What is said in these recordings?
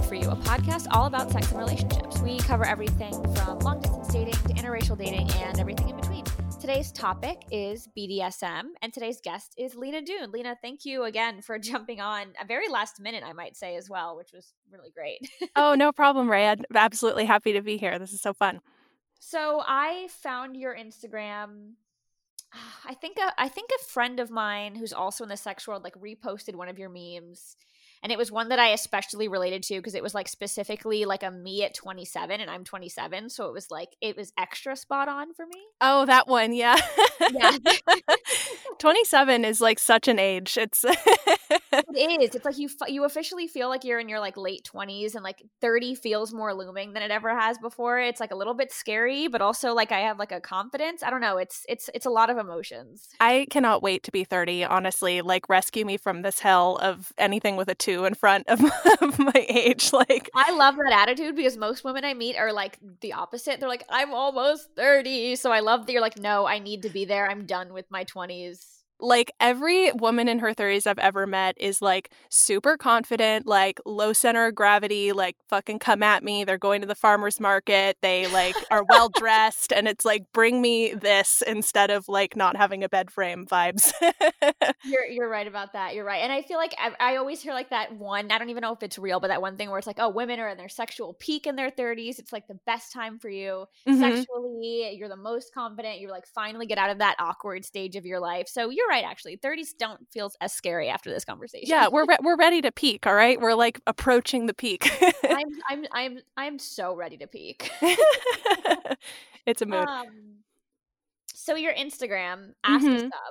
Good For You, a podcast all about sex and relationships. We cover everything from long-distance dating to interracial dating and everything in between. Today's topic is BDSM, and today's guest is Lena Dune. Lena, thank you again for jumping on a very last minute, I might say, as well, which was really great. Oh, no problem, Ray. I'm absolutely happy to be here. This is so fun. So I found your Instagram. I think a friend of mine who's also in the sex world like reposted one of your memes, and it was one that I especially related to because it was like specifically like a me at 27 and I'm 27, so it was extra spot on for me. Oh, that one, yeah. Yeah. 27 is like such an age. It's It is. It's like you officially feel like you're in your like late 20s, and like 30 feels more looming than it ever has before. It's like a little bit scary, but also like I have like a confidence. I don't know. It's a lot of emotions. I cannot wait to be 30, honestly. Like, rescue me from this hell of anything with a 2 in front of my age. Like, I love that attitude because most women I meet are like the opposite. They're like, I'm almost 30. So I love that you're like, no, I need to be there. I'm done with my 20s. like every woman in her 30s I've ever met is like super confident, like low center of gravity, like fucking come at me. They're going to the farmer's market. They like are well dressed, and it's like bring me this instead of like not having a bed frame vibes. You're right about that. You're right. And I feel like I always hear like that one, I don't even know if it's real, but that one thing where it's like, oh, women are in their sexual peak in their 30s. It's like the best time for you sexually. You're the most confident. You're like finally get out of that awkward stage of your life. So you're right, actually. 30s don't feel as scary after this conversation. Yeah, we're ready to peak, all right? We're like approaching the peak. I'm so ready to peak. It's a mood. So your Instagram, ask a sub.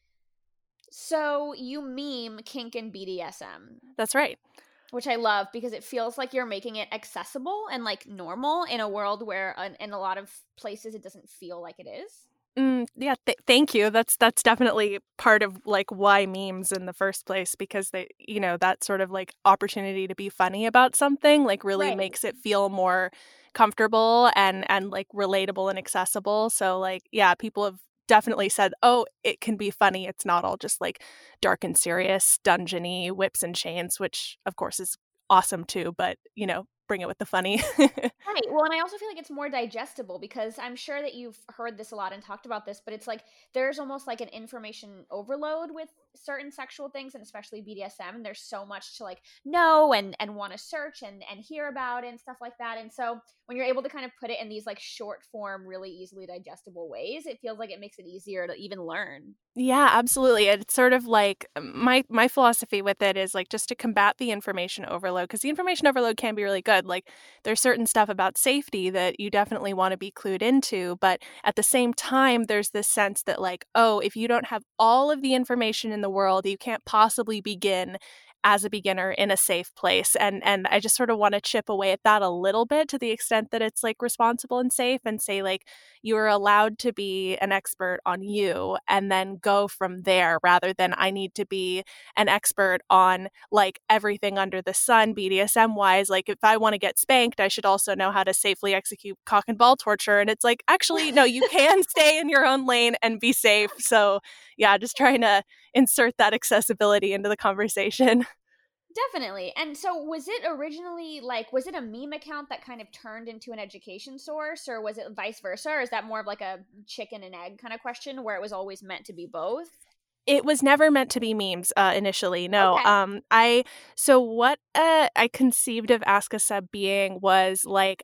So you meme kink and BDSM. That's right. Which I love because it feels like you're making it accessible and like normal in a world where in a lot of places it doesn't feel like it is. Yeah, thank you. That's definitely part of like why memes in the first place, because they, that sort of like opportunity to be funny about something like really makes it feel more comfortable and like relatable and accessible. So like, yeah, people have definitely said, oh, it can be funny. It's not all just like dark and serious, dungeony whips and chains, which of course is awesome too, but bring it with the funny. Right. Well, and I also feel like it's more digestible because I'm sure that you've heard this a lot and talked about this, but it's like there's almost like an information overload with certain sexual things, and especially BDSM. And there's so much to like know and want to search and hear about and stuff like that. And so when you're able to kind of put it in these like short form, really easily digestible ways, it feels like it makes it easier to even learn. Yeah, absolutely. It's sort of like my philosophy with it is like just to combat the information overload, because the information overload can be really good. Like there's certain stuff about safety that you definitely want to be clued into, but at the same time, there's this sense that like, oh, if you don't have all of the information in the world, you can't possibly begin as a beginner in a safe place. And I just sort of want to chip away at that a little bit to the extent that it's like responsible and safe, and say like you are allowed to be an expert on you and then go from there, rather than I need to be an expert on like everything under the sun BDSM wise. Like if I want to get spanked, I should also know how to safely execute cock and ball torture. And it's like, actually, no, you can stay in your own lane and be safe. So yeah, just trying to insert that accessibility into the conversation. Definitely. And so was it originally like, was it a meme account that kind of turned into an education source, or was it vice versa? Or is that more of like a chicken and egg kind of question where it was always meant to be both? It was never meant to be memes initially. No. Okay. So what I conceived of Ask a Sub being was like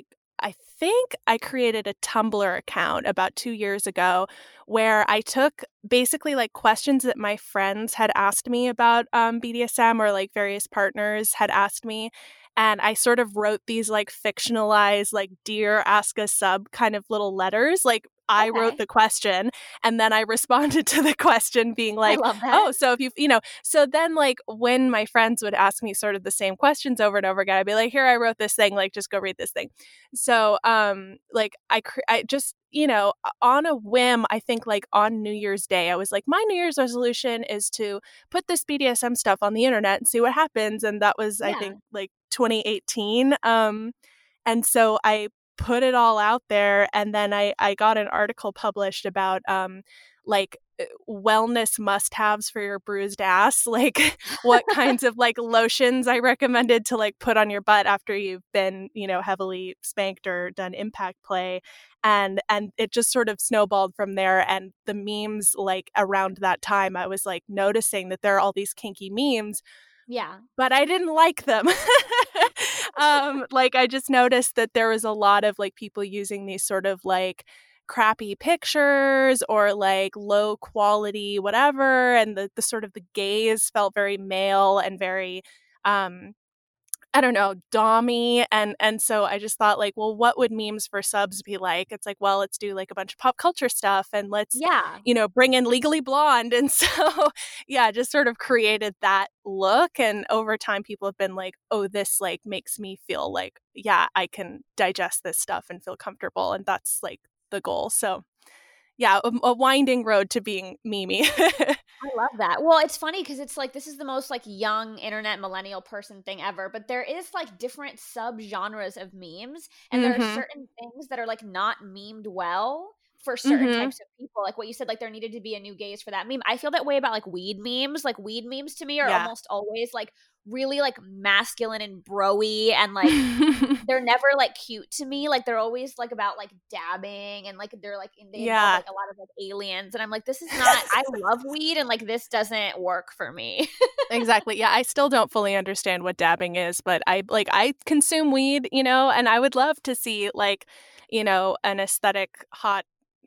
I think I created a Tumblr account about 2 years ago where I took basically like questions that my friends had asked me about BDSM, or like various partners had asked me. And I sort of wrote these like fictionalized, like Dear Ask a Sub kind of little letters. Like I wrote the question and then I responded to the question being like, oh, so if so then like when my friends would ask me sort of the same questions over and over again, I'd be like, here, I wrote this thing, like, just go read this thing. So like I just, on a whim, I think like on New Year's Day, I was like, my New Year's resolution is to put this BDSM stuff on the internet and see what happens. And that was, I think, like 2018. And so I put it all out there, and then I got an article published about like wellness must-haves for your bruised ass, like what kinds of like lotions I recommended to like put on your butt after you've been, heavily spanked or done impact play. And it just sort of snowballed from there. And the memes, like around that time, I was like noticing that there are all these kinky memes, Yeah. but I didn't like them. Like I just noticed that there was a lot of like people using these sort of like crappy pictures or like low quality whatever, and the sort of the gaze felt very male and very I don't know, dommy, and so I just thought like, well, what would memes for subs be like? It's like, well, let's do like a bunch of pop culture stuff and let's, Yeah. bring in Legally Blonde. And so, yeah, just sort of created that look. And over time, people have been like, oh, this like makes me feel like, yeah, I can digest this stuff and feel comfortable. And that's like the goal. So, yeah, a winding road to being memey. I love that. Well, it's funny because it's like this is the most like young internet millennial person thing ever, but there is like different subgenres of memes, and there are Mm-hmm. certain things that are like not memed well for certain Mm-hmm. types of people. Like what you said, like there needed to be a new gaze for that meme. I feel that way about like weed memes. Like weed memes to me are Yeah. almost always like really like masculine and broy, and like they're never like cute to me. Like they're always like about like dabbing, and like they're like they involve Yeah. like a lot of like aliens, and I'm like, this is not, I love weed, and like this doesn't work for me. Exactly. Yeah, I still don't fully understand what dabbing is, but I consume weed, and I would love to see like, an aesthetic, hot,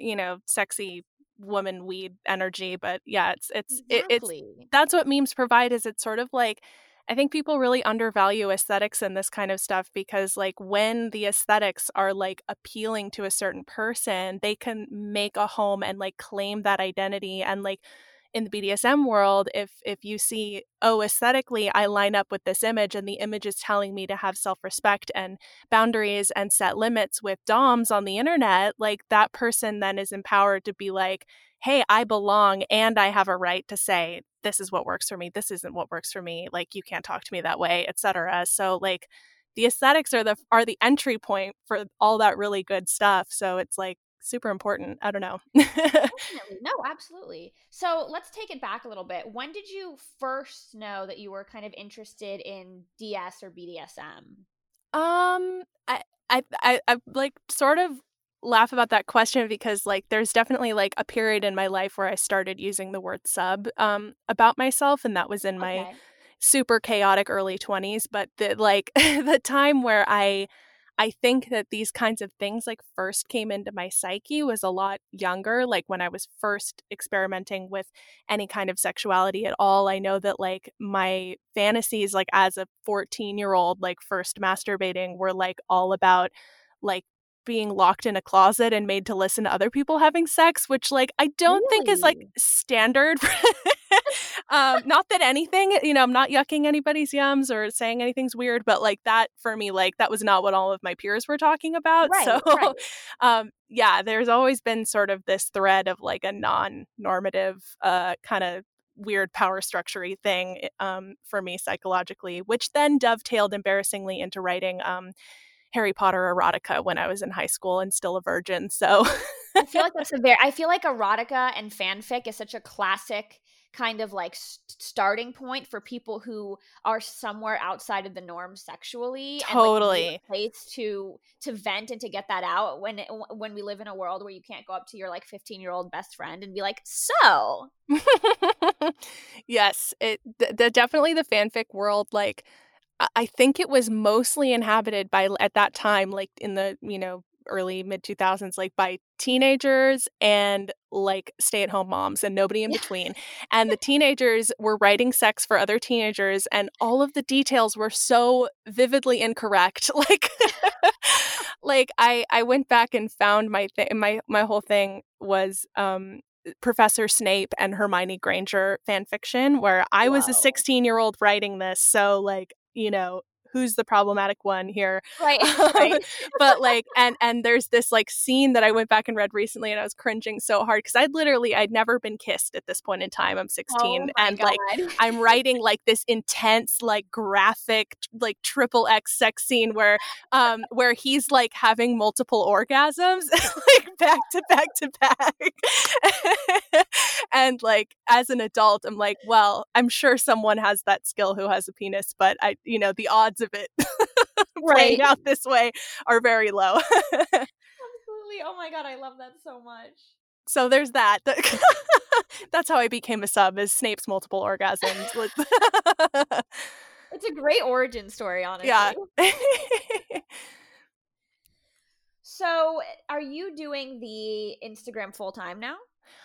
sexy woman weed energy. But yeah, it's Exactly. that's what memes provide. Is it's sort of like I think people really undervalue aesthetics and this kind of stuff because like when the aesthetics are like appealing to a certain person, they can make a home and like claim that identity. And like in the BDSM world, if you see, oh, aesthetically, I line up with this image and the image is telling me to have self-respect and boundaries and set limits with DOMs on the internet, like that person then is empowered to be like, hey, I belong and I have a right to say, this is what works for me. This isn't what works for me. Like, you can't talk to me that way, etc. So like the aesthetics are the entry point for all that really good stuff. So it's like super important. I don't know. Definitely. No, absolutely. So let's take it back a little bit. When did you first know that you were kind of interested in DS or BDSM? I like sort of laugh about that question because like there's definitely like a period in my life where I started using the word sub about myself, and that was in my Okay. super chaotic early 20s. But the like the time where I think that these kinds of things like first came into my psyche was a lot younger, like when I was first experimenting with any kind of sexuality at all. I know that like my fantasies like as a 14-year-old like first masturbating were like all about like being locked in a closet and made to listen to other people having sex, which like I don't think is like Really? standard. Not that anything, I'm not yucking anybody's yums or saying anything's weird, but like that for me, like that was not what all of my peers were talking about. So, Right, right. yeah, there's always been sort of this thread of like a non-normative, kind of weird power structure-y thing for me psychologically, which then dovetailed embarrassingly into writing Harry Potter erotica when I was in high school and still a virgin. So, I feel like erotica and fanfic is such a classic kind of like starting point for people who are somewhere outside of the norm sexually, and like need totally. a place to vent and to get that out when we live in a world where you can't go up to your like 15-year-old best friend and be like, so Yes, definitely the fanfic world. Like, I think it was mostly inhabited by at that time, like in the early mid 2000s, like by teenagers and like stay at home moms and nobody in yeah. between. And the teenagers were writing sex for other teenagers, and all of the details were so vividly incorrect. Like, like I went back and found my whole thing was Professor Snape and Hermione Granger fan fiction, where I was a Whoa. 16-year-old writing this. So like, who's the problematic one here. Right. Right. But like, and there's this like scene that I went back and read recently, and I was cringing so hard because I'd never been kissed at this point in time. I'm 16, Oh my and like God. I'm writing like this intense, like graphic, like triple X sex scene where he's like having multiple orgasms, like back to back to back. And like as an adult, I'm like, well, I'm sure someone has that skill who has a penis, but the odds of it playing Right. out this way are very low. Absolutely. Oh my God, I love that so much. So there's that. That's how I became a sub, is Snape's multiple orgasms. It's a great origin story, honestly. Yeah. So, are you doing the Instagram full time now?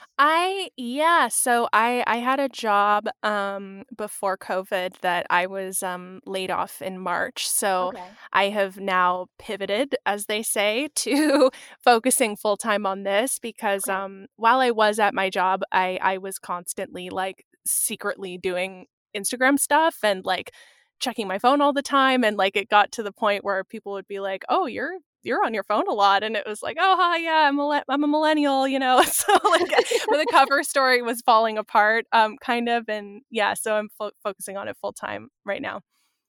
So I had a job before COVID that I was laid off in March. So Okay. I have now pivoted, as they say, to focusing full time on this because Okay. while I was at my job, I was constantly like secretly doing Instagram stuff and like checking my phone all the time, and like it got to the point where people would be like, "Oh, you're on your phone a lot," and it was like, "Oh, hi, yeah, I'm a millennial," so like the cover story was falling apart, kind of, and yeah, so I'm focusing on it full time right now.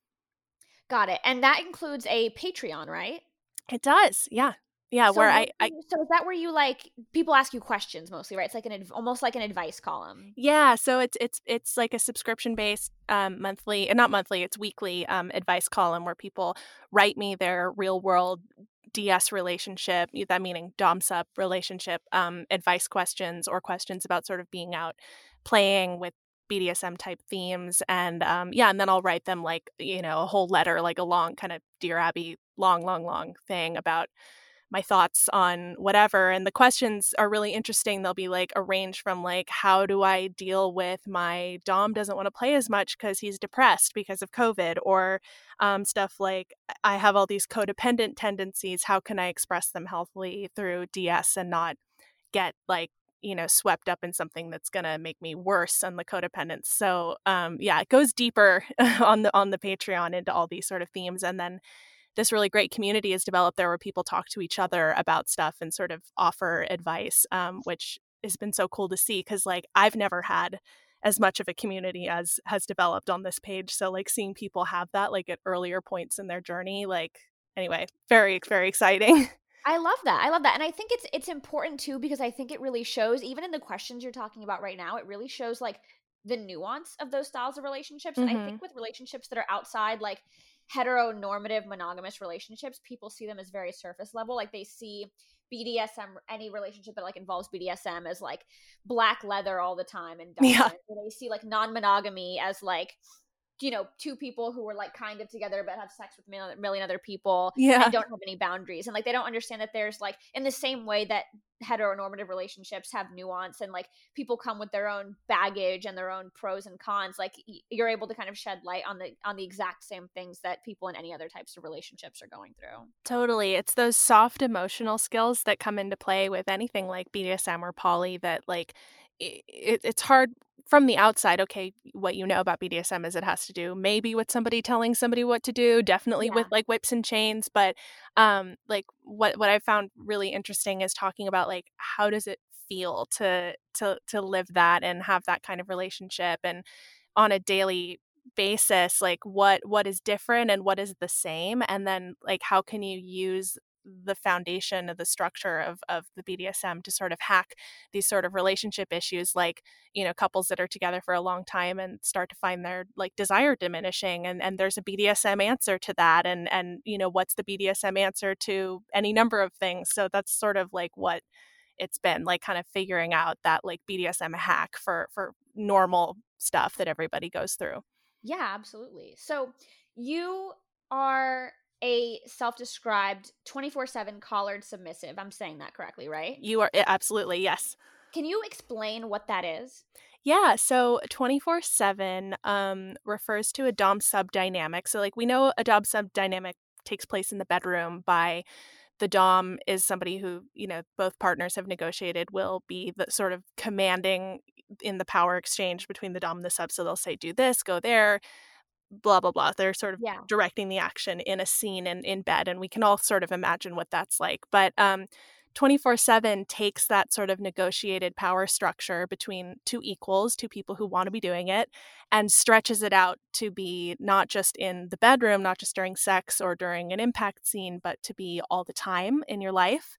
Got it. And that includes a Patreon, right? It does, yeah, yeah, So where what I so is that where you like people ask you questions mostly, right? It's like almost like an advice column. yeah, so it's like a subscription based monthly, and not monthly, it's weekly advice column where people write me their real world DS relationship, that meaning dom sub relationship, advice questions or questions about sort of being out playing with BDSM type themes, and and then I'll write them like a whole letter, like a long kind of Dear Abby, long thing about my thoughts on whatever. And the questions are really interesting. They'll be like a range from like, how do I deal with my dom doesn't want to play as much because he's depressed because of COVID, or stuff like, I have all these codependent tendencies. How can I express them healthily through DS and not get like swept up in something that's gonna make me worse on the codependence. So it goes deeper on the Patreon into all these sort of themes, and then this really great community is developed there where people talk to each other about stuff and sort of offer advice, which has been so cool to see because like I've never had as much of a community as has developed on this page. So like seeing people have that like at earlier points in their journey, like anyway, very, very exciting. I love that. I love that. And I think it's important too because I think it really shows even in the questions you're talking about right now, it really shows like the nuance of those styles of relationships. And I Mm-hmm. think with relationships that are outside like heteronormative monogamous relationships, people see them as very surface level. Like they see BDSM, any relationship that like involves BDSM as like black leather all the time and Yeah. dominant. Or they see like non-monogamy as like two people who were like kind of together but have sex with a million other people Yeah. and don't have any boundaries. And like they don't understand that there's like in the same way that heteronormative relationships have nuance and like people come with their own baggage and their own pros and cons, like you're able to kind of shed light on the exact same things that people in any other types of relationships are going through. Totally. It's those soft emotional skills that come into play with anything like BDSM or poly that like it's hard from the outside. Okay, what you know about BDSM is it has to do maybe with somebody telling somebody what to do, definitely with Yeah. like whips and chains, but like what I found really interesting is talking about like how does it feel to live that and have that kind of relationship, and on a daily basis, like what is different and what is the same, and then like how can you use the foundation of the structure of the BDSM to sort of hack these sort of relationship issues, like couples that are together for a long time and start to find their like desire diminishing, and there's a BDSM answer to that, and what's the BDSM answer to any number of things. So that's sort of like what it's been like, kind of figuring out that like BDSM hack for normal stuff that everybody goes through. Yeah, absolutely. So you are a self-described 24/7 collared submissive. I'm saying that correctly, right? You are absolutely, yes. Can you explain what that is? Yeah, so 24/7 refers to a dom sub dynamic. So like we know a dom sub dynamic takes place in the bedroom by the dom is somebody who, both partners have negotiated will be the sort of commanding in the power exchange between the dom and the sub. So they'll say, do this, go there, blah blah blah. They're sort of Yeah. directing the action in a scene and in bed, and we can all sort of imagine what that's like. But 24/7 takes that sort of negotiated power structure between two equals, two people who want to be doing it, and stretches it out to be not just in the bedroom, not just during sex or during an impact scene, but to be all the time in your life.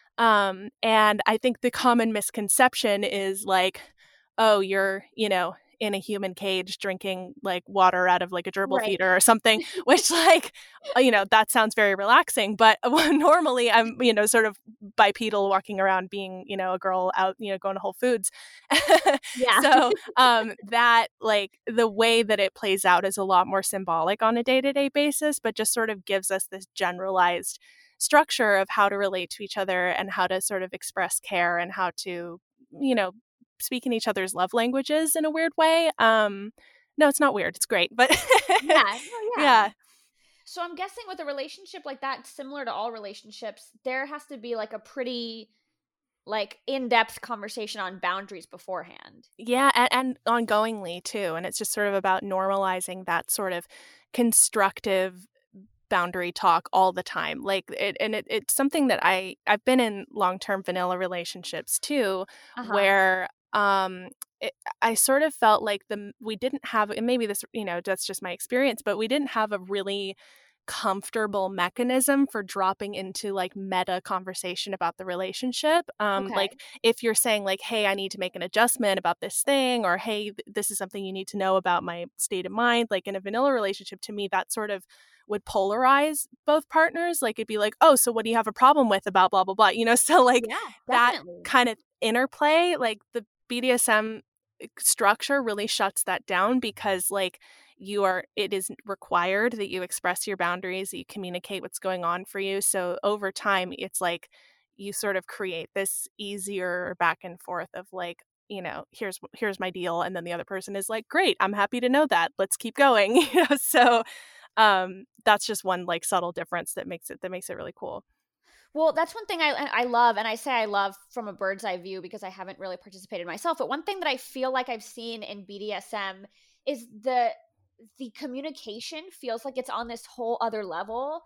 And I think the common misconception is like, oh, you're, in a human cage drinking like water out of like a gerbil Right. feeder or something, which like, that sounds very relaxing. But normally I'm, sort of bipedal walking around being, a girl out, going to Whole Foods. Yeah. So that like the way that it plays out is a lot more symbolic on a day-to-day basis, but just sort of gives us this generalized structure of how to relate to each other and how to sort of express care and how to, speak in each other's love languages in a weird way. No, it's not weird. It's great. But Yeah. No, yeah. yeah. So I'm guessing with a relationship like that, similar to all relationships, there has to be like a pretty like in-depth conversation on boundaries beforehand. Yeah, and ongoingly too. And it's just sort of about normalizing that sort of constructive boundary talk all the time. Like it's something that I've been in long-term vanilla relationships too, Uh-huh. where it, I sort of felt like we didn't have, and maybe this, that's just my experience, but we didn't have a really comfortable mechanism for dropping into like meta conversation about the relationship. Okay. Like if you're saying like, hey, I need to make an adjustment about this thing, or hey, this is something you need to know about my state of mind, like in a vanilla relationship, to me that sort of would polarize both partners. Like it'd be like, oh, so what do you have a problem with about blah blah blah, so like Yeah, that definitely. kind of interplay, like the BDSM structure really shuts that down, because like it is required that you express your boundaries, that you communicate what's going on for you. So over time it's like you sort of create this easier back and forth of like, here's my deal, and then the other person is like, great, I'm happy to know that, let's keep going. So that's just one like subtle difference that makes it really cool. Well, that's one thing I love, and I say I love from a bird's eye view because I haven't really participated myself. But one thing that I feel like I've seen in BDSM is the communication feels like it's on this whole other level.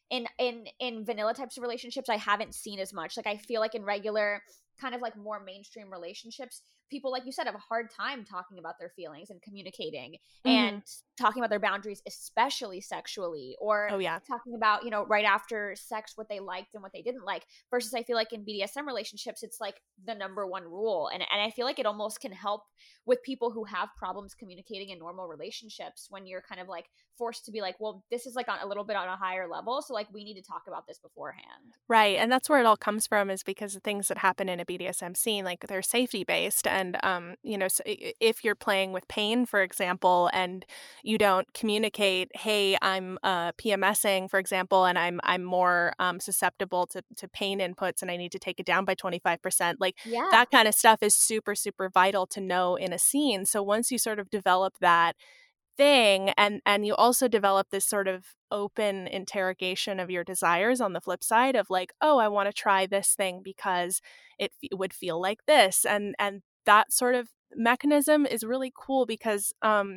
In vanilla types of relationships, I haven't seen as much. Like I feel like in regular kind of like more mainstream relationships, people like you said have a hard time talking about their feelings and communicating Hmm. and talking about their boundaries, especially sexually, or Oh yeah. talking about, right after sex what they liked and what they didn't like, versus I feel like in BDSM relationships it's like the number one rule. And I feel like it almost can help with people who have problems communicating in normal relationships when you're kind of like forced to be like, well, this is like on a little bit on a higher level, so like we need to talk about this beforehand. Right, and that's where it all comes from, is because the things that happen in a BDSM scene, like they're safety based, and so if you're playing with pain, for example, and you don't communicate, hey, I'm PMSing, for example, and I'm more susceptible to pain inputs, and I need to take it down by 25%. Like Yeah. that kind of stuff is super super vital to know in a scene. So once you sort of develop that thing, and you also develop this sort of open interrogation of your desires on the flip side of like, oh, I want to try this thing because would feel like this, and that sort of mechanism is really cool, because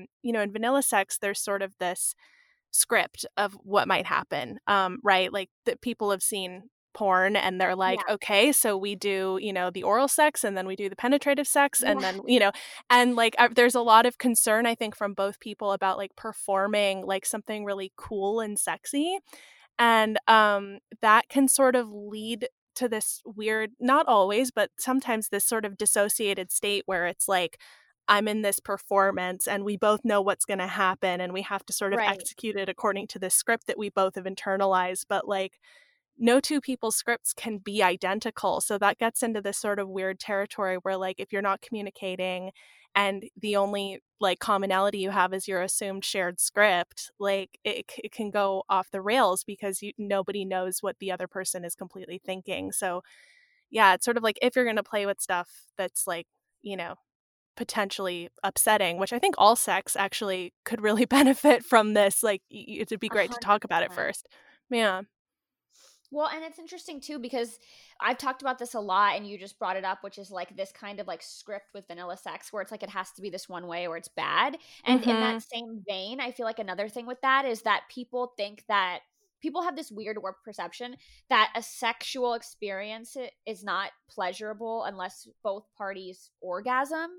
in vanilla sex there's sort of this script of what might happen, right? Like that people have seen porn and they're like, Yeah. okay, so we do, the oral sex, and then we do the penetrative sex, and Yeah. then, and like there's a lot of concern, I think, from both people about like performing like something really cool and sexy. And that can sort of lead to this weird, not always, but sometimes this sort of dissociated state where it's like, I'm in this performance and we both know what's going to happen and we have to sort of Right. execute it according to this script that we both have internalized. But like, no two people's scripts can be identical. So that gets into this sort of weird territory where, like, if you're not communicating and the only like commonality you have is your assumed shared script, like it can go off the rails, because nobody knows what the other person is completely thinking. So yeah, it's sort of like, if you're going to play with stuff that's like, you know, potentially upsetting, which I think all sex actually could really benefit from this, like it'd be great to talk about it 100%. first. Yeah. Well, and it's interesting too because I've talked about this a lot and you just brought it up, which is like this kind of like script with vanilla sex where it's like it has to be this one way or it's bad. And in that Mhm. same vein, I feel like another thing with that is that people think that people have this weird warped perception that a sexual experience is not pleasurable unless both parties orgasm,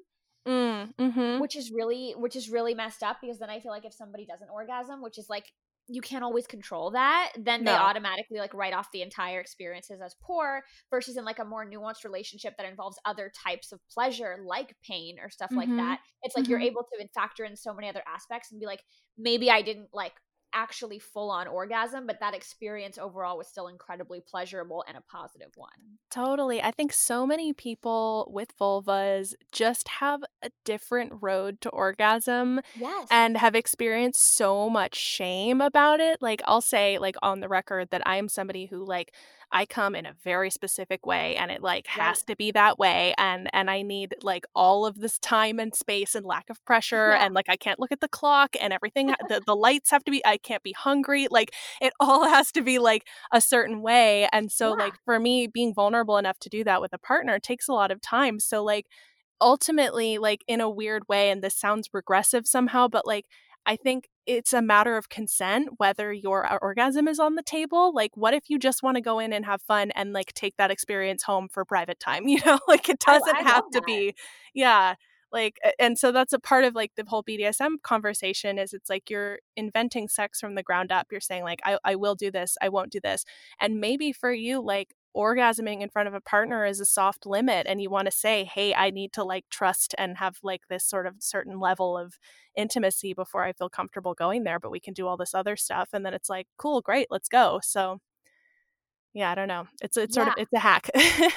Mhm. which is really messed up because then I feel like if somebody doesn't orgasm, which is like you can't always control that, then they No. automatically like write off the entire experiences as poor versus in like a more nuanced relationship that involves other types of pleasure like pain or stuff like Mhm. that. It's like you're Mhm. able to factor in so many other aspects and be like maybe I didn't like actually full on orgasm, but that experience overall was still incredibly pleasurable and a positive one. Totally. I think so many people with vulvas just have a different road to orgasm Yes. and have experienced so much shame about it. Like, I'll say, like, on the record that I am somebody who, like, I come in a very specific way and it like Right. has to be that way and I need like all of this time and space and lack of pressure Yeah. and like I can't look at the clock and everything the lights have to be I can't be hungry like it all has to be like a certain way. And so, Yeah. like, for me, being vulnerable enough to do that with a partner takes a lot of time. So, like, ultimately, like, in a weird way, and this sounds regressive somehow, but like, I think it's a matter of consent whether your orgasm is on the table. Like, what if you just want to go in and have fun and like take that experience home for private time? Like it I doesn't have love to that. be, yeah. Like, and so that's a part of like the whole BDSM conversation is it's like you're inventing sex from the ground up. You're saying, like, I will do this, I won't do this. And maybe for you, like, orgasming in front of a partner is a soft limit and you want to say, hey, I need to like trust and have like this sort of certain level of intimacy before I feel comfortable going there, but we can do all this other stuff. And then it's like, cool, great, let's go. So yeah, I don't know. It's sort of Yeah. it's a hack.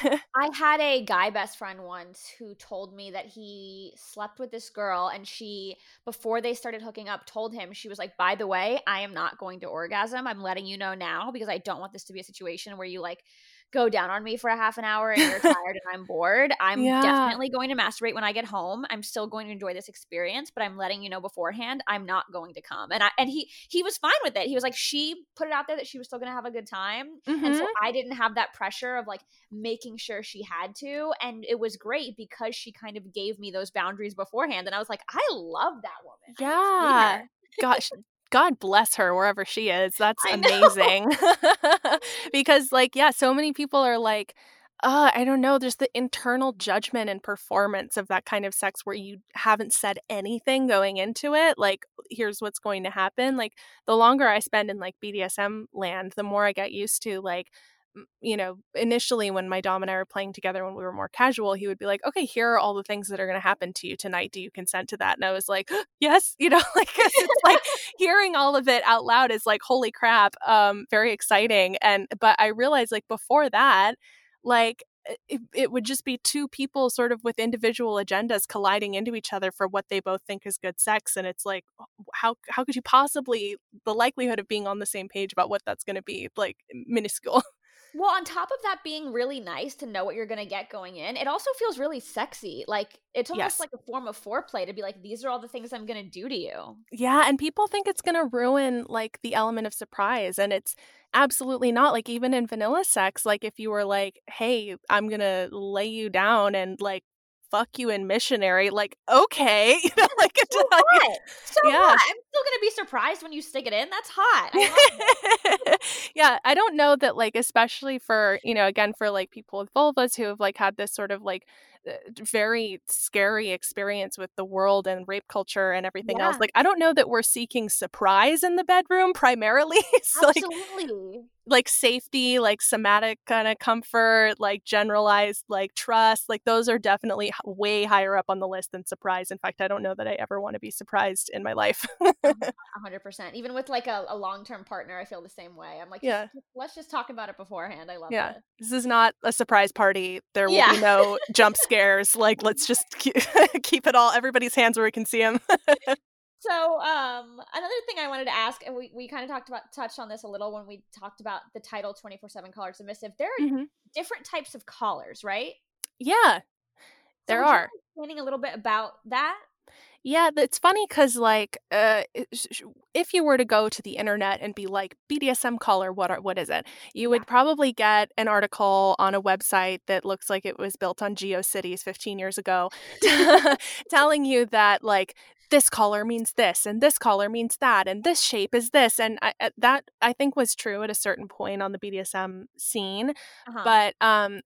I had a guy best friend once who told me that he slept with this girl and she, before they started hooking up, told him, she was like, by the way, I am not going to orgasm. I'm letting you know now because I don't want this to be a situation where you like go down on me for a half an hour and you're tired and I'm bored. I'm Yeah. definitely going to masturbate when I get home. I'm still going to enjoy this experience, but I'm letting you know beforehand I'm not going to come. And he was fine with it. He was like, she put it out there that she was still going to have a good time. And so Mhm. I didn't have that pressure of like making sure she had to. And it was great because she kind of gave me those boundaries beforehand. And I was like, I love that woman. I need to meet Yeah. her. Gosh, God bless her wherever she is. That's I know. amazing. Because, like, yeah, so many people are like, I don't know, there's the internal judgment and performance of that kind of sex where you haven't said anything going into it. Like, here's what's going to happen. Like, the longer I spend in like BDSM land, the more I get used to like initially when my dom and I were playing together when we were more casual, he would be like, okay, here are all the things that are going to happen to you tonight. Do you consent to that? And I was like, yes, like, 'cause it's like hearing all of it out loud is like, holy crap, very exciting. But I realized like before that, like, it would just be two people sort of with individual agendas colliding into each other for what they both think is good sex. And it's like, how could you possibly, the likelihood of being on the same page about what that's going to be, like, minuscule. Well, on top of that being really nice to know what you're gonna get going in, it also feels really sexy. Like it's almost Yes. like a form of foreplay to be like, these are all the things I'm gonna do to you. Yeah, and people think it's gonna ruin, like, the element of surprise, and it's absolutely not. Like, even in vanilla sex, like, if you were like, "Hey, I'm gonna lay you down and, like, fuck you in missionary," like, "Okay," like, So like hot. So yeah. hot. I'm still gonna be surprised when you stick it in. That's hot. I love it. Yeah, I don't know that, like, especially for, again, for, like, people with vulvas who have, like, had this sort of, like, very scary experience with the world and rape culture and everything else. Yeah, Like, I don't know that we're seeking surprise in the bedroom primarily. It's absolutely. like safety, like somatic kind of comfort, like generalized like trust, like those are definitely way higher up on the list than surprise. In fact, I don't know that I ever want to be surprised in my life. 100%. Even with like a long-term partner, I feel the same way. I'm like, Yeah. let's just talk about it beforehand. I love Yeah. this. This is not a surprise party. There will Yeah. be no jump scares. Like, let's just keep it all, everybody's hands where we can see them. So, another thing I wanted to ask, and we kind of touched on this a little when we talked about the title 24/7 collar submissive. There are Hmm. different types of collars, right? Yeah, So, there would you are. mind explaining a little bit about that? Yeah, it's funny because, like, if you were to go to the internet and be like BDSM collar, what is it? You Yeah. would probably get an article on a website that looks like it was built on GeoCities 15 years ago, telling you that like this collar means this and this collar means that and this shape is this, and that I think was true at a certain point on the BDSM scene. Uh-huh. But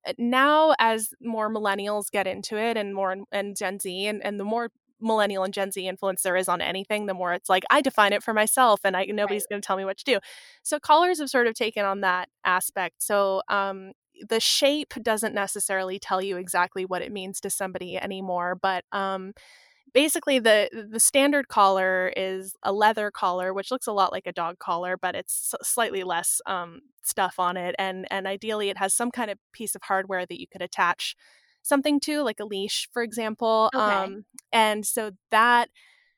now, as more millennials get into it, and Gen Z, and the more millennial and Gen Z influence there is on anything, the more it's like I define it for myself, and Right. nobody's going to tell me what to do. So collars have sort of taken on that aspect. So the shape doesn't necessarily tell you exactly what it means to somebody anymore, but basically the standard collar is a leather collar, which looks a lot like a dog collar, but it's slightly less stuff on it, and ideally it has some kind of piece of hardware that you could attach something to, like a leash, for example. Okay. And so that,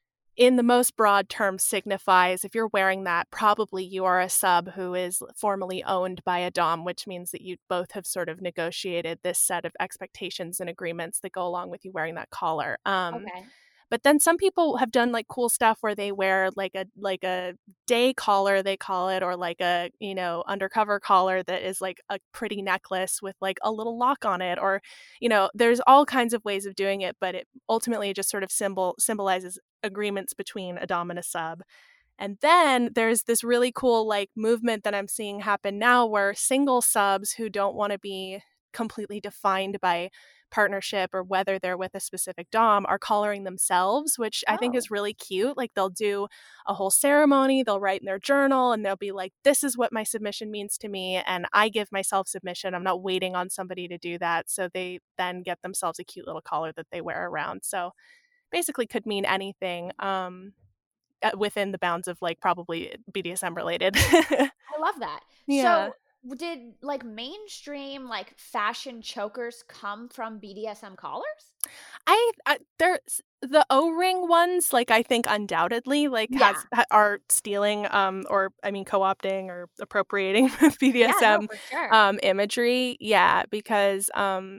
in the most broad terms, signifies if you're wearing that, probably you are a sub who is formally owned by a dom, which means that you both have sort of negotiated this set of expectations and agreements that go along with you wearing that collar. Okay. But then some people have done like cool stuff where they wear like a day collar, they call it, or like a, undercover collar that is like a pretty necklace with like a little lock on it, or there's all kinds of ways of doing it, but it ultimately just sort of symbolizes agreements between a dom and a sub. And then there's this really cool like movement that I'm seeing happen now where single subs who don't want to be completely defined by partnership or whether they're with a specific dom are collaring themselves, which I think Oh. is really cute. Like they'll do a whole ceremony, they'll write in their journal, and they'll be like, this is what my submission means to me, and I give myself submission. I'm not waiting on somebody to do that. So they then get themselves a cute little collar that they wear around. So basically could mean anything. Within the bounds of like probably BDSM related. I love that. Yeah. So, did like mainstream like fashion chokers come from BDSM collars? I there's the O-ring ones, like I think undoubtedly like Yeah. are stealing or I mean co-opting or appropriating Yeah, no, BDSM for sure. imagery. Yeah, because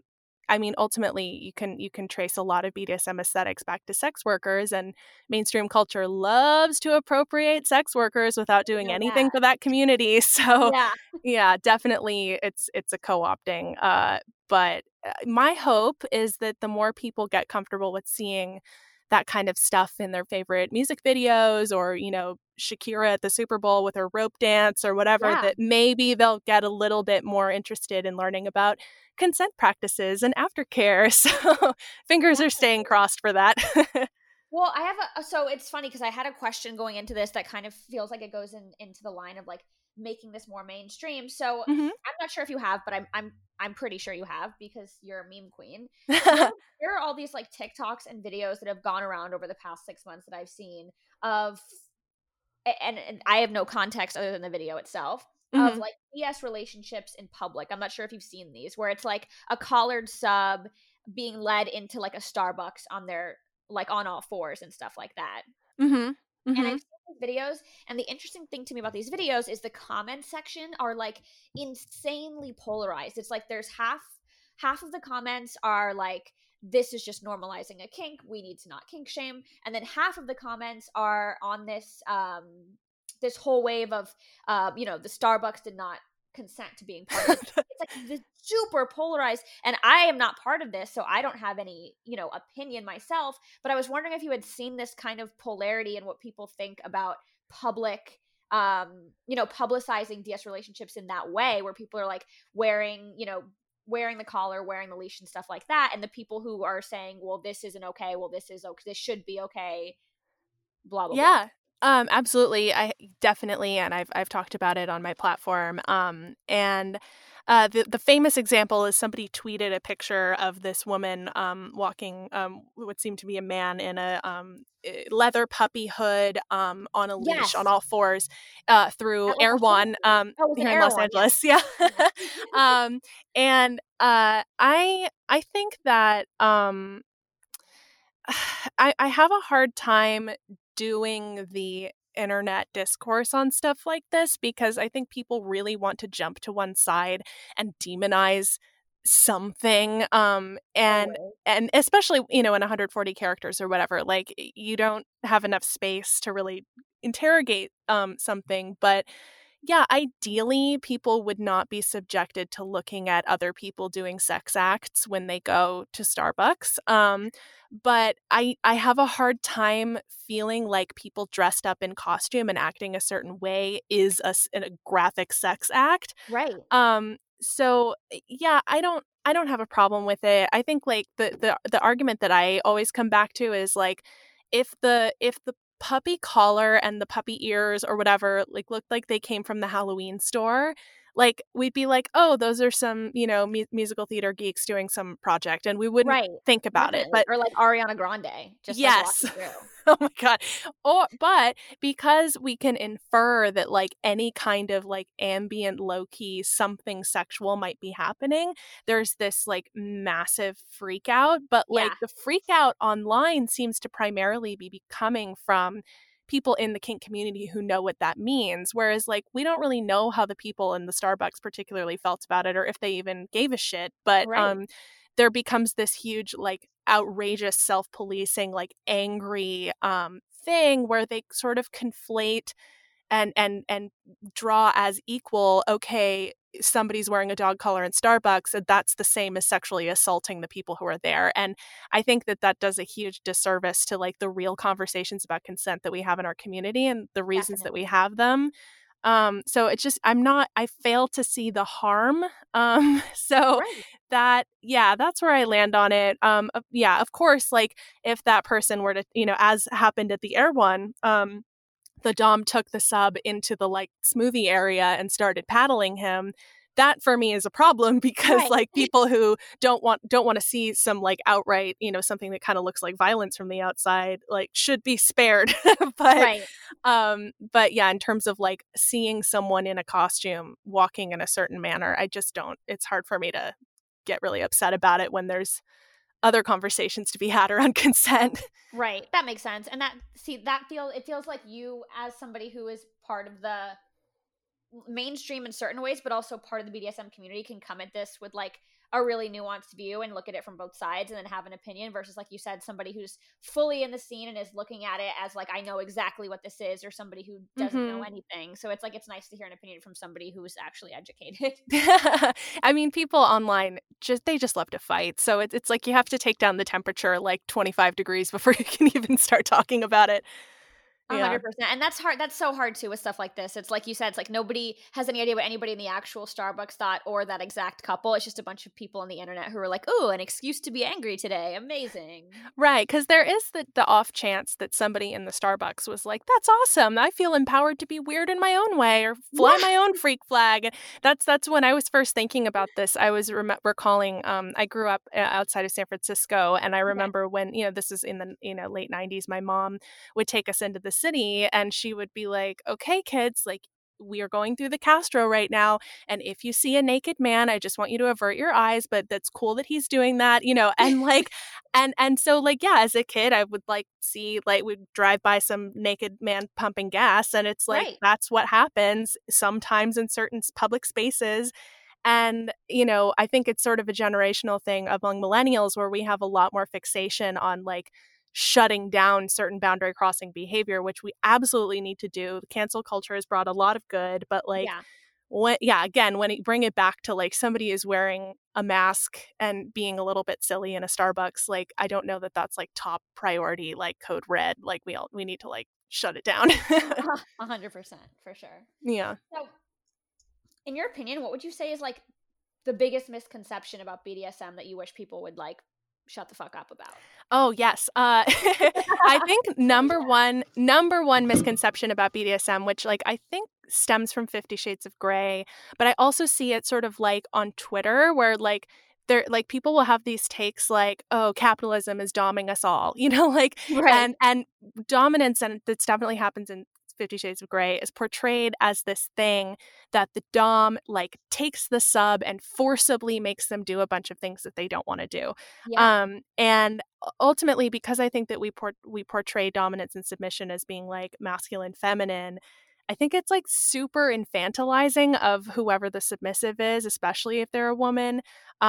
I mean ultimately you can trace a lot of BDSM aesthetics back to sex workers, and mainstream culture loves to appropriate sex workers without I doing know that. anything for that community. So Yeah. yeah, definitely it's a co-opting. But my hope is that the more people get comfortable with seeing that kind of stuff in their favorite music videos, or Shakira at the Super Bowl with her rope dance or whatever, Yeah. that maybe they'll get a little bit more interested in learning about consent practices and aftercare. So fingers are staying Definitely. crossed for that. Well, I have so it's funny because I had a question going into this that kind of feels like it goes into the line of like making this more mainstream. So Hmm. I'm not sure if you have, but I'm pretty sure you have because you're a meme queen. There are all these like TikToks and videos that have gone around over the past 6 months that I've seen of and I have no context other than the video itself of Hmm. like BS relationships in public. I'm not sure if you've seen these where it's like a collared sub being led into like a Starbucks on their like on all fours and stuff like that. Hmm. And I've Hmm. seen these videos, and the interesting thing to me about these videos is the comment section are like insanely polarized. It's like there's half of the comments are like this is just normalizing a kink, we need to not kink shame, and then half of the comments are on this this whole wave of the Starbucks did not consent to being part of this. It's like this super polarized, and I am not part of this, so I don't have any opinion myself, but I was wondering if you had seen this kind of polarity in what people think about public publicizing DS relationships in that way where people are like wearing the collar, wearing the leash and stuff like that, and the people who are saying, well, this isn't okay, well, this is okay, this should be okay, blah blah blah. Yeah. Absolutely. I definitely, and I've talked about it on my platform. And the famous example is somebody tweeted a picture of this woman walking what seemed to be a man in a leather puppy hood on a leash on Yes. all fours through At like Air a Whole One Foods. Oh, it was an here in Air Los One, yes. Angeles. Yeah. Yeah. And I think that I have a hard time doing the internet discourse on stuff like this because I think people really want to jump to one side and demonize something. And Always. especially, in 140 characters or whatever, like you don't have enough space to really interrogate something. But yeah, ideally people would not be subjected to looking at other people doing sex acts when they go to Starbucks. But I have a hard time feeling like people dressed up in costume and acting a certain way is a graphic sex act. Right. So yeah, I don't have a problem with it. I think like the argument that I always come back to is like if the puppy collar and the puppy ears or whatever like looked like they came from the Halloween store, like we'd be like, "Oh, those are some, musical theater geeks doing some project," and we wouldn't Right. think about it. Definitely. But Or like Ariana Grande, just like yes. walking through. Oh my god. But because we can infer that like any kind of like ambient low-key something sexual might be happening, there's this like massive freak out. But like Yeah. the freak out online seems to primarily be coming from people in the kink community who know what that means. Whereas like we don't really know how the people in the Starbucks particularly felt about it or if they even gave a shit. But Right. there becomes this huge like outrageous self-policing like angry thing where they sort of conflate and draw as equal, okay, somebody's wearing a dog collar in Starbucks and that's the same as sexually assaulting the people who are there. And I think that does a huge disservice to like the real conversations about consent that we have in our community and the reasons that we Definitely. have them. So it's just I fail to see the harm. So Right. that's where I land on it. Yeah, of course, like if that person were to, as happened at the Air One, the dom took the sub into the like smoothie area and started paddling him. That for me is a problem because Right. like people who don't want to see some like outright, something that kind of looks like violence from the outside like should be spared. but Right. but yeah, in terms of like seeing someone in a costume walking in a certain manner, I just don't, it's hard for me to get really upset about it when there's other conversations to be had around consent. Right. That makes sense. And it feels like you as somebody who is part of the mainstream in certain ways, but also part of the BDSM community can come at this with like a really nuanced view and look at it from both sides and then have an opinion versus like you said, somebody who's fully in the scene and is looking at it as like, I know exactly what this is, or somebody who doesn't know Mhm. anything. So it's like, it's nice to hear an opinion from somebody who's actually educated. I mean, people online they just love to fight. So it's like you have to take down the temperature like 25 degrees before you can even start talking about it. Yeah. 100%. And that's hard. That's so hard too with stuff like this. It's like you said, it's like nobody has any idea what anybody in the actual Starbucks thought or that exact couple. It's just a bunch of people on the internet who are like, "Ooh, an excuse to be angry today. Amazing." Right, because there is the off chance that somebody in the Starbucks was like, "That's awesome! I feel empowered to be weird in my own way or fly Yeah. my own freak flag." And that's when I was first thinking about this. I was recalling. I grew up outside of San Francisco, and I Okay. remember when this is in the late '90s. My mom would take us into the city, and she would be like, "Okay, kids, like." We are going through the Castro right now. And if you see a naked man, I just want you to avert your eyes, but that's cool that he's doing that, and like and so like yeah, as a kid I would like see like we'd drive by some naked man pumping gas and it's like Right. that's what happens sometimes in certain public spaces. And I think it's sort of a generational thing among millennials where we have a lot more fixation on like shutting down certain boundary crossing behavior, which we absolutely need to do. Cancel culture has brought a lot of good, but like Yeah. again, when you bring it back to like somebody is wearing a mask and being a little bit silly in a Starbucks, like I don't know that that's like top priority, like code red. Like we need to like shut it down. 100% for sure. Yeah. So, in your opinion, what would you say is like the biggest misconception about BDSM that you wish people would like shut the fuck up about? Oh yes. I think Hell yeah. number one misconception about BDSM, which like I think stems from 50 Shades of Grey, but I also see it sort of like on Twitter where like there like people will have these takes like, oh, capitalism is doming us all, like Right. and dominance, and this definitely happens in 50 Shades of Grey, is portrayed as this thing that the dom like takes the sub and forcibly makes them do a bunch of things that they don't want to do. Yeah. And ultimately, because I think that we portray dominance and submission as being like masculine, feminine, I think it's like super infantilizing of whoever the submissive is, especially if they're a woman.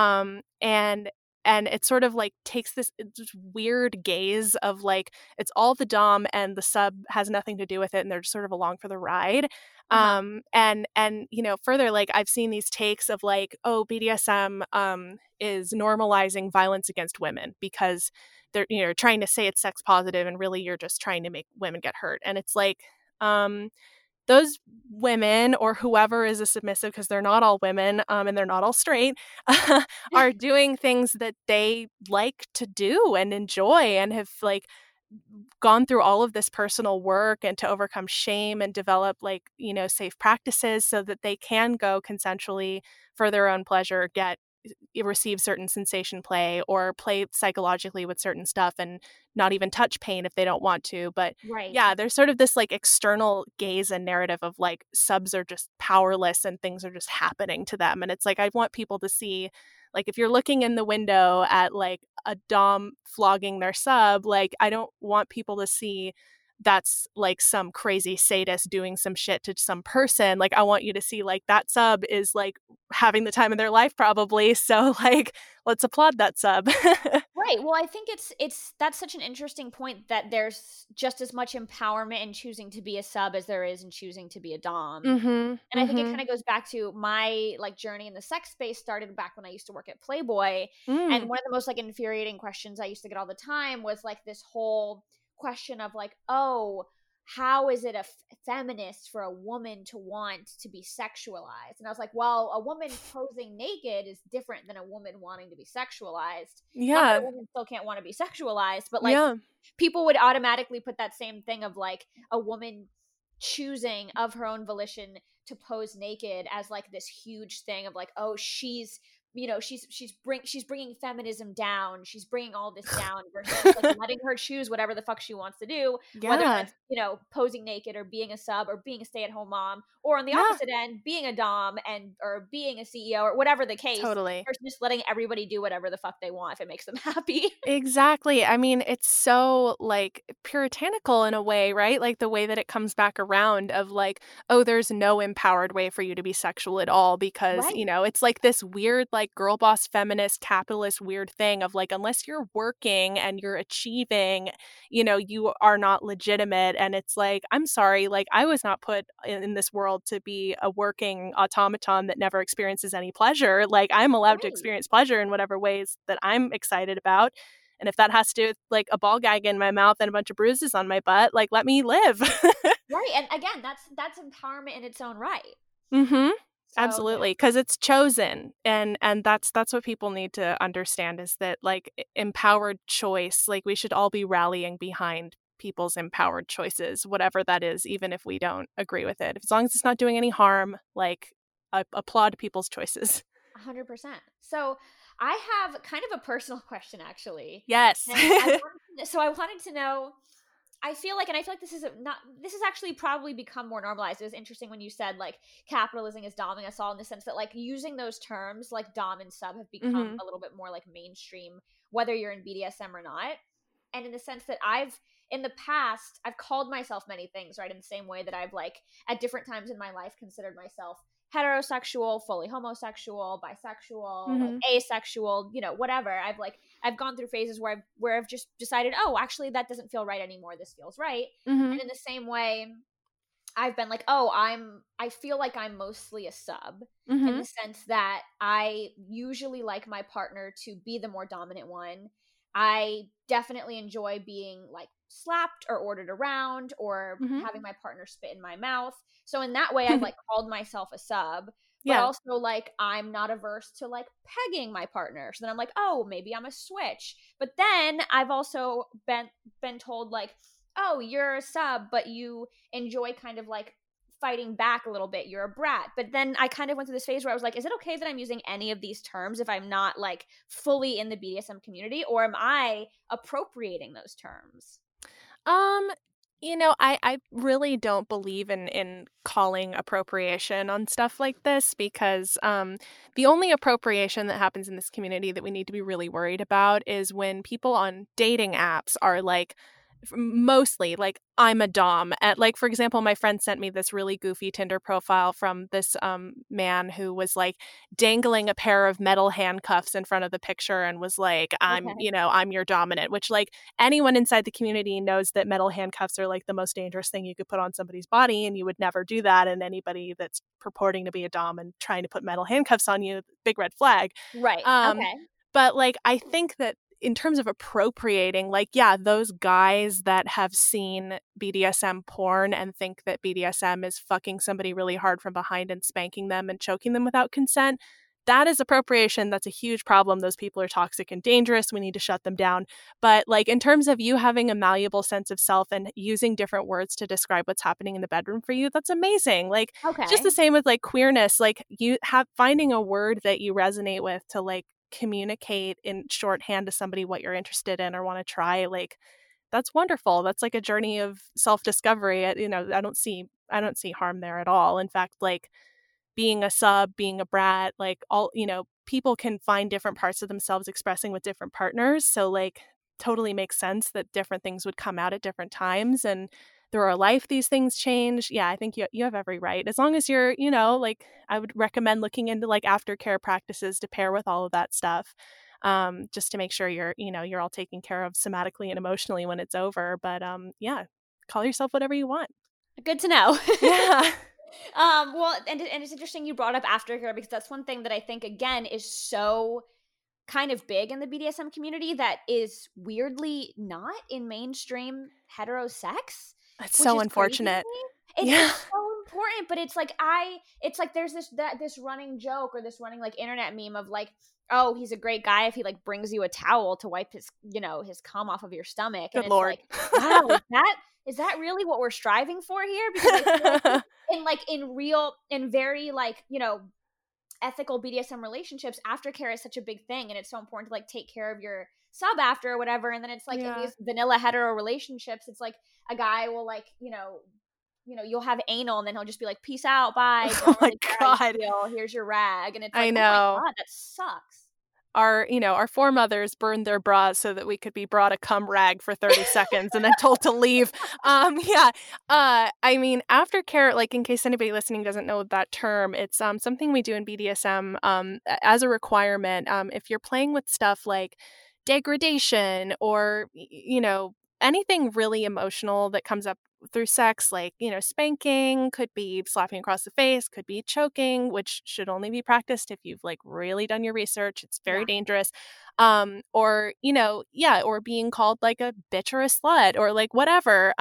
And it sort of like takes this weird gaze of like it's all the dom and the sub has nothing to do with it, and they're just sort of along for the ride. And you know, further, like I've seen these takes of like, oh, BDSM is normalizing violence against women because they're, you know, trying to say it's sex positive, and really you're just trying to make women get hurt. And it's like, those women or whoever is a submissive, because they're not all women, and they're not all straight, are doing things that they like to do and enjoy, and have like gone through all of this personal work and to overcome shame and develop like, you know, safe practices so that they can go consensually for their own pleasure, receive certain sensation play or play psychologically with certain stuff and not even touch pain if they don't want to. But Right. yeah, there's sort of this like external gaze and narrative of like subs are just powerless and things are just happening to them. And it's like, I want people to see, like, if you're looking in the window at like a dom flogging their sub, like I don't want people to see that's like some crazy sadist doing some shit to some person. Like I want you to see like that sub is like having the time of their life probably. So like let's applaud that sub. Right. Well, I think that's such an interesting point that there's just as much empowerment in choosing to be a sub as there is in choosing to be a dom. And I think it kind of goes back to my like journey in the sex space started back when I used to work at Playboy. And one of the most like infuriating questions I used to get all the time was like this whole question of like, oh, how is it a feminist for a woman to want to be sexualized? And I was like, well, a woman posing naked is different than a woman wanting to be sexualized. Yeah. Not that a woman still can't want to be sexualized, but like people would automatically put that same thing of like a woman choosing of her own volition to pose naked as like this huge thing of like, oh, she's, you know, she's bringing feminism down, she's bringing all this down versus like letting her choose whatever the fuck she wants to do, whether that's, you know, posing naked or being a sub or being a stay-at-home mom, or on the opposite end being a dom and or being a CEO or whatever the case, totally, or just letting everybody do whatever the fuck they want if it makes them happy. Exactly. I mean, it's so like puritanical in a way, right? Like the way that it comes back around of like, oh, there's no empowered way for you to be sexual at all because, Right. you know, it's like this weird, like girl boss feminist capitalist weird thing of like, unless you're working and you're achieving, you know, you are not legitimate. And it's like, I'm sorry, like I was not put in this world to be a working automaton that never experiences any pleasure. Like I'm allowed to experience pleasure in whatever ways that I'm excited about. And if that has to do with like a ball gag in my mouth and a bunch of bruises on my butt, like let me live. Right. And again, that's empowerment in its own right. Mm-hmm. So, absolutely, because it's chosen, and that's what people need to understand is that like empowered choice, like we should all be rallying behind people's empowered choices, whatever that is, even if we don't agree with it. As long as it's not doing any harm, like I applaud people's choices. 100%. So I have kind of a personal question, actually. Yes. I wanted to know. I feel like this is this has actually probably become more normalized. It was interesting when you said like capitalism is doming us all in the sense that like using those terms like dom and sub have become a little bit more like mainstream, whether you're in BDSM or not. And in the sense that in the past, I've called myself many things, right? In the same way that I've like at different times in my life considered myself heterosexual, fully homosexual, bisexual, like asexual, you know, whatever. I've gone through phases where I've just decided, oh, actually that doesn't feel right anymore. This feels right. And in the same way, I've been like, oh, I feel like I'm mostly a sub in the sense that I usually like my partner to be the more dominant one. I definitely enjoy being like slapped or ordered around or having my partner spit in my mouth. So in that way, I've like called myself a sub, but also like I'm not averse to like pegging my partner. So then I'm like, oh, maybe I'm a switch. But then I've also been told like, oh, you're a sub, but you enjoy kind of like fighting back a little bit. You're a brat. But then I kind of went through this phase where I was like, is it okay that I'm using any of these terms if I'm not like fully in the BDSM community, or am I appropriating those terms? You know, I really don't believe in calling appropriation on stuff like this because the only appropriation that happens in this community that we need to be really worried about is when people on dating apps are like mostly like I'm a dom. Like, for example, my friend sent me this really goofy Tinder profile from this man who was like dangling a pair of metal handcuffs in front of the picture and was like, I'm, Okay. I'm your dominant, which like anyone inside the community knows that metal handcuffs are like the most dangerous thing you could put on somebody's body, and you would never do that. And anybody that's purporting to be a dom and trying to put metal handcuffs on you, big red flag. Right. Um, Okay. but like I think that in terms of appropriating, like, yeah, those guys that have seen BDSM porn and think that BDSM is fucking somebody really hard from behind and spanking them and choking them without consent, that is appropriation. That's a huge problem. Those people are toxic and dangerous. We need to shut them down. But like in terms of you having a malleable sense of self and using different words to describe what's happening in the bedroom for you, that's amazing. Like just Okay. the same with like queerness, like you have finding a word that you resonate with to like communicate in shorthand to somebody what you're interested in or want to try, like that's wonderful. That's like a journey of self-discovery. I don't see harm there at all. In fact, like being a sub, being a brat, like all, people can find different parts of themselves expressing with different partners. So like totally makes sense that different things would come out at different times, and through our life these things change. Yeah, I think you have every right. As long as you're, like I would recommend looking into like aftercare practices to pair with all of that stuff. Just to make sure you're all taken care of somatically and emotionally when it's over. But yeah, call yourself whatever you want. Good to know. Yeah. Well, and it's interesting you brought up aftercare, because that's one thing that I think again is so kind of big in the BDSM community that is weirdly not in mainstream hetero sex, It's which so is crazy to unfortunate. me. Yeah. It's so important, but it's like there's this running joke or this running like internet meme of like, oh, he's a great guy if he like brings you a towel to wipe his his cum off of your stomach, and Good it's Lord. like, wow, is that really what we're striving for here? Because I feel like in real in very like ethical BDSM relationships, aftercare is such a big thing, and it's so important to like take care of your sub after or whatever. And then it's like in Yeah. these vanilla hetero relationships, it's like a guy will like you'll have anal, and then he'll just be like, peace out, bye, Oh don't my really care how God. you feel, here's your rag. And it's I like, oh my know. god, that sucks. Our foremothers burned their bras so that we could be brought a cum rag for 30 seconds and then told to leave. Yeah. I mean, aftercare, like in case anybody listening doesn't know that term, it's something we do in BDSM as a requirement. If you're playing with stuff like degradation or anything really emotional that comes up through sex, like spanking, could be slapping across the face, could be choking, which should only be practiced if you've like really done your research. It's very Yeah. dangerous. Or yeah, or being called like a bitch or a slut or like whatever.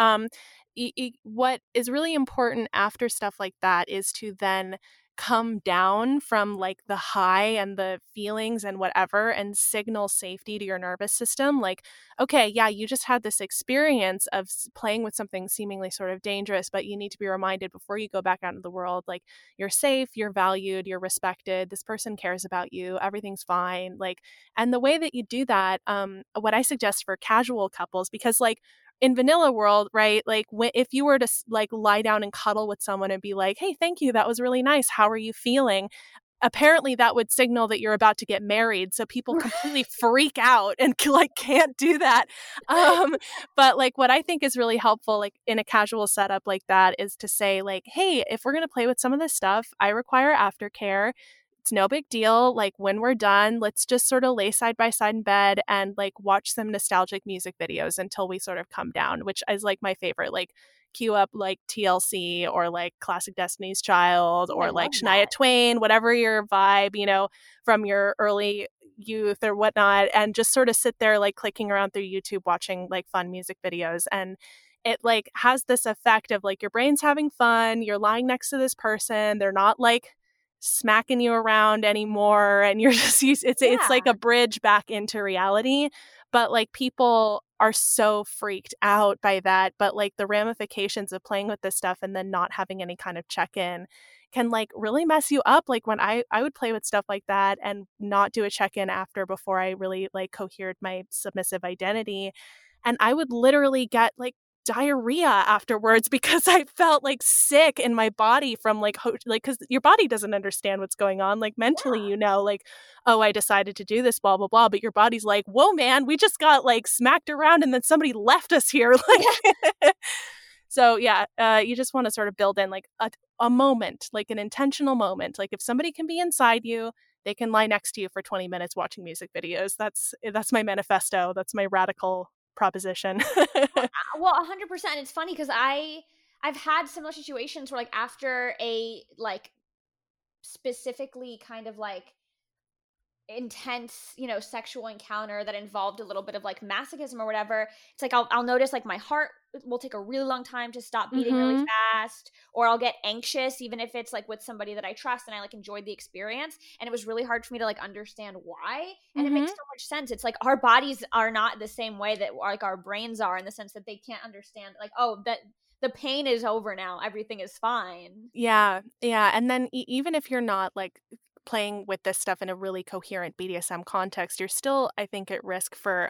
What is really important after stuff like that is to then come down from like the high and the feelings and whatever and signal safety to your nervous system. Like, okay, yeah, you just had this experience of playing with something seemingly sort of dangerous, but you need to be reminded before you go back out into the world, like, you're safe, you're valued, you're respected, this person cares about you, everything's fine. Like, and the way that you do that, what I suggest for casual couples, because like in vanilla world, right? Like if you were to like lie down and cuddle with someone and be like, hey, thank you, that was really nice, how are you feeling? Apparently that would signal that you're about to get married, so people completely freak out and like can't do that. But like what I think is really helpful like in a casual setup like that is to say like, hey, if we're going to play with some of this stuff, I require aftercare. It's no big deal. Like when we're done, let's just sort of lay side by side in bed and like watch some nostalgic music videos until we sort of come down, which is like my favorite. Like queue up like TLC or like classic Destiny's Child I or like love Shania that. Twain, whatever your vibe, from your early youth or whatnot, and just sort of sit there like clicking around through YouTube watching like fun music videos. And it like has this effect of like your brain's having fun, you're lying next to this person, they're not like smacking you around anymore, and you're just it's like a Yeah. bridge back into reality. But like people are so freaked out by that, but like the ramifications of playing with this stuff and then not having any kind of check-in can like really mess you up. Like when I would play with stuff like that and not do a check-in after before I really like cohered my submissive identity, and I would literally get like diarrhea afterwards because I felt like sick in my body from like because your body doesn't understand what's going on. Like mentally, you know, like, oh, I decided to do this, blah, blah, blah. But your body's like, whoa, man, we just got like smacked around and then somebody left us here. Like, so yeah, you just want to sort of build in like a moment, like an intentional moment. Like if somebody can be inside you, they can lie next to you for 20 minutes watching music videos. That's my manifesto. That's my radical proposition. Well, 100%. It's funny because I've had similar situations where like after a like specifically kind of like intense, you know, sexual encounter that involved a little bit of like masochism or whatever, it's like I'll notice like my heart will take a really long time to stop beating really fast, or I'll get anxious even if it's like with somebody that I trust and I like enjoyed the experience, and it was really hard for me to like understand why. And it makes so much sense. It's like our bodies are not the same way that like our brains are, in the sense that they can't understand like, oh, that the pain is over now, everything is fine. Yeah. And then even if you're not like playing with this stuff in a really coherent BDSM context, you're still, I think, at risk for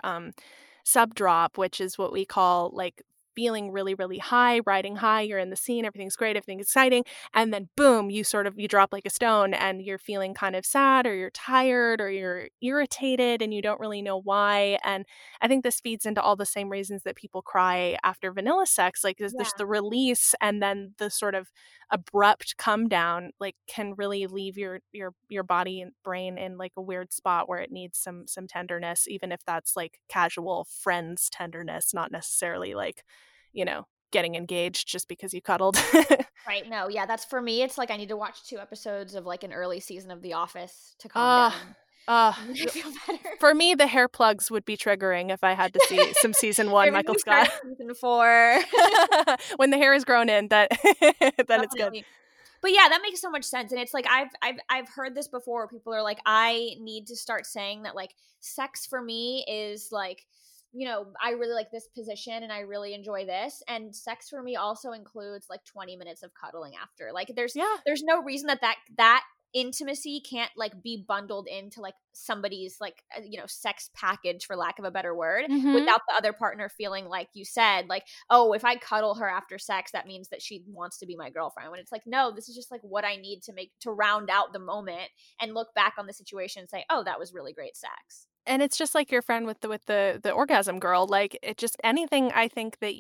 subdrop, which is what we call like feeling really, really high, riding high. You're in the scene, everything's great, everything's exciting, and then boom, you drop like a stone, and you're feeling kind of sad, or you're tired, or you're irritated, and you don't really know why. And I think this feeds into all the same reasons that people cry after vanilla sex. Like there's the release, and then the sort of abrupt come down like can really leave your body and brain in like a weird spot where it needs some tenderness, even if that's like casual friends tenderness, not necessarily like, you know, getting engaged just because you cuddled. Right. No, yeah, that's for me. It's like I need to watch 2 episodes of like an early season of The Office to calm down. I feel better. For me, the hair plugs would be triggering if I had to see some season 1 Michael Scott. Season 4. When the hair is grown in, then it's good. But yeah, that makes so much sense. And it's like I've heard this before. People are like, I need to start saying that like sex for me is like, you know, I really like this position and I really enjoy this. And sex for me also includes like 20 minutes of cuddling after. Like there's no reason that intimacy can't like be bundled into like somebody's like, you know, sex package, for lack of a better word, without the other partner feeling like you said, like, oh, if I cuddle her after sex, that means that she wants to be my girlfriend. When it's like, no, this is just like what I need to round out the moment and look back on the situation and say, oh, that was really great sex. And it's just like your friend with the orgasm girl. Like it just anything. I think that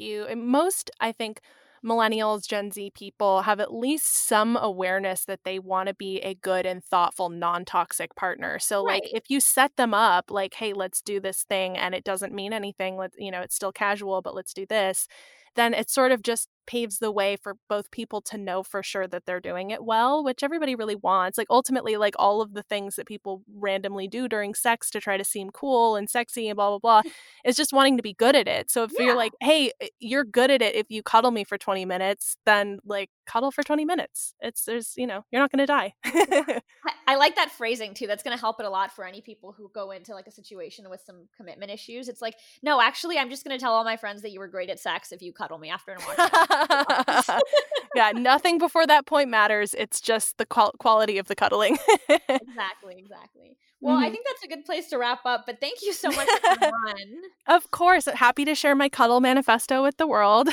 I think millennials, Gen Z people have at least some awareness that they want to be a good and thoughtful, non-toxic partner. So like if you set them up like, hey, let's do this thing, and it doesn't mean anything, it's still casual, but let's do this, then it sort of just paves the way for both people to know for sure that they're doing it well, which everybody really wants. Like ultimately, like all of the things that people randomly do during sex to try to seem cool and sexy and blah, blah, blah, is just wanting to be good at it. So if you're like, hey, you're good at it if you cuddle me for 20 minutes, then like cuddle for 20 minutes. You're not going to die. I like that phrasing too. That's going to help it a lot for any people who go into like a situation with some commitment issues. It's like, no, actually, I'm just going to tell all my friends that you were great at sex if you cuddle me after and watch. Yeah, nothing before that point matters. It's just the quality of the cuddling. Exactly. Well, I think that's a good place to wrap up, but thank you so much for coming on. Of course. Happy to share my cuddle manifesto with the world.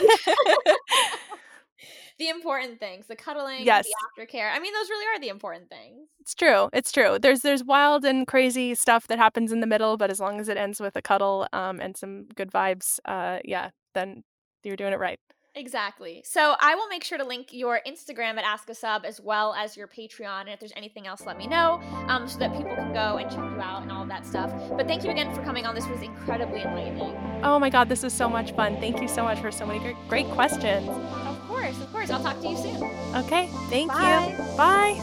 The important things, the cuddling, yes, the aftercare. I mean, those really are the important things. It's true. There's wild and crazy stuff that happens in the middle, but as long as it ends with a cuddle and some good vibes, then you're doing it right. Exactly. So I will make sure to link your Instagram at Ask a Sub as well as your Patreon. And if there's anything else, let me know so that people can go and check you out and all of that stuff. But thank you again for coming on. This was incredibly enlightening. Oh my God, this was so much fun. Thank you so much for so many great questions. Of course. I'll talk to you soon. Okay. Thank you. Bye.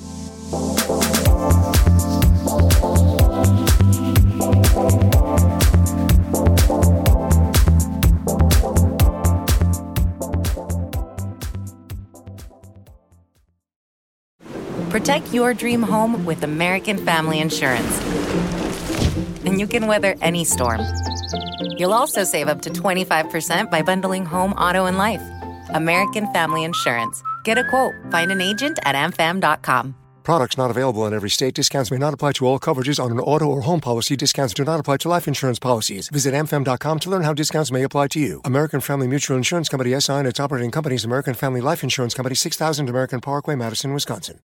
Protect your dream home with American Family Insurance. And you can weather any storm. You'll also save up to 25% by bundling home, auto, and life. American Family Insurance. Get a quote. Find an agent at amfam.com. Products not available in every state. Discounts may not apply to all coverages on an auto or home policy. Discounts do not apply to life insurance policies. Visit amfam.com to learn how discounts may apply to you. American Family Mutual Insurance Company, SI, and its operating companies, American Family Life Insurance Company, 6000 American Parkway, Madison, Wisconsin.